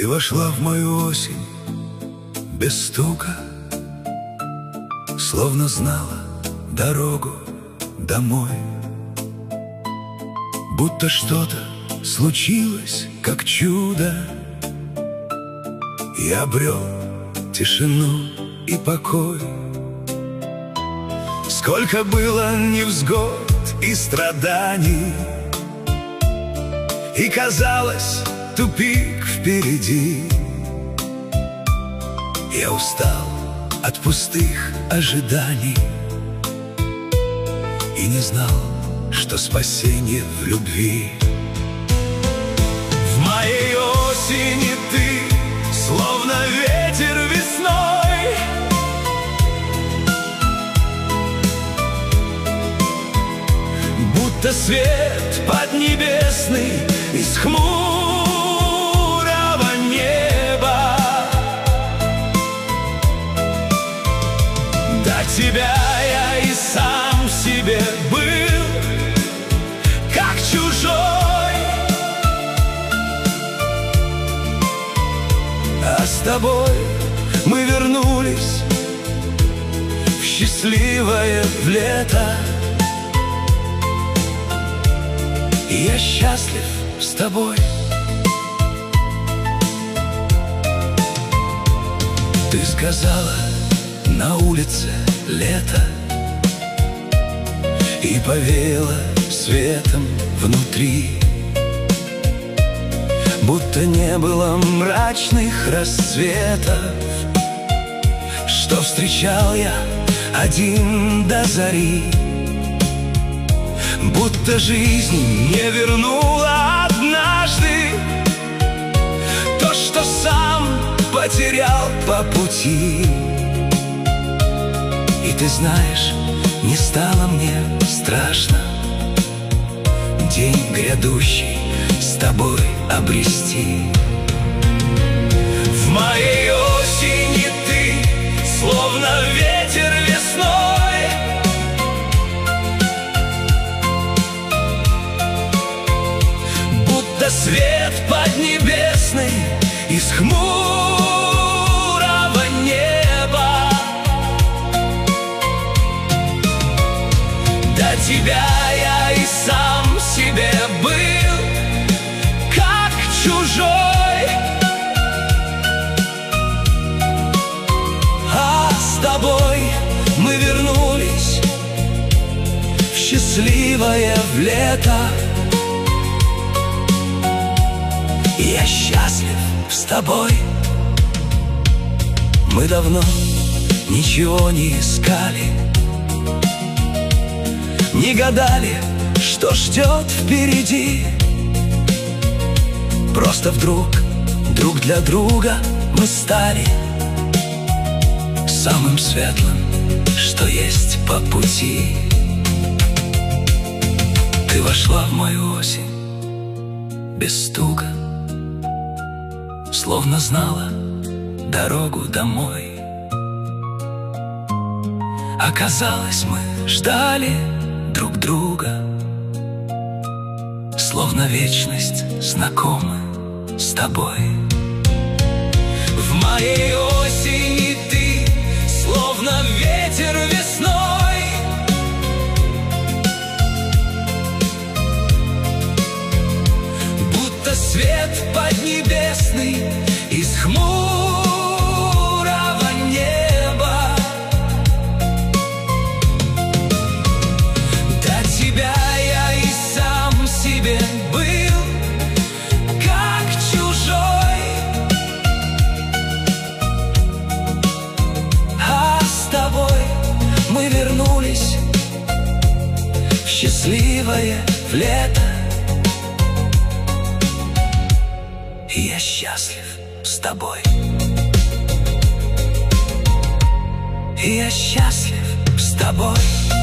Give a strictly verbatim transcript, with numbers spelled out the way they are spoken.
Ты вошла в мою осень без стука, словно знала дорогу домой. Будто что-то случилось, как чудо, и обрел тишину и покой. Сколько было невзгод и страданий, и казалось, тупик впереди. Я устал от пустых ожиданий и не знал, что спасение в любви. В моей осени ты, словно ветер весной, будто свет поднебесный из хмурого неба. До тебя я и сам себе был как чужой, а с тобой мы вернулись в счастливое лето. И я счастлив с тобой. Ты сказала, на улице лето, и повеяло светом внутри, будто не было мрачных рассветов, что встречал я один до зари. Будто жизнь не вернула однажды то, что сам потерял по пути. И ты знаешь, не стало мне страшно день грядущий с тобой обрести. В моей осени ты, словно ветер весной, будто свет поднебесный из хмурого неба. До тебя я и сам себе был как чужой, а с тобой мы вернулись в счастливое лето. И я счастлив с тобой. Мы давно ничего не искали, не гадали, что ждет впереди. Просто вдруг друг для друга мы стали самым светлым, что есть по пути. Ты вошла в мою осень без стука, словно знала дорогу домой. Оказалось, мы ждали друг друга, словно вечность знакомы с тобой. В моей осени ты, словно ветер весной, будто свет поднебесный из хмурого неба. До тебя я и сам себе был как чужой, а с тобой мы вернулись в счастливое лето. И я счастлив с тобой. И я счастлив с тобой.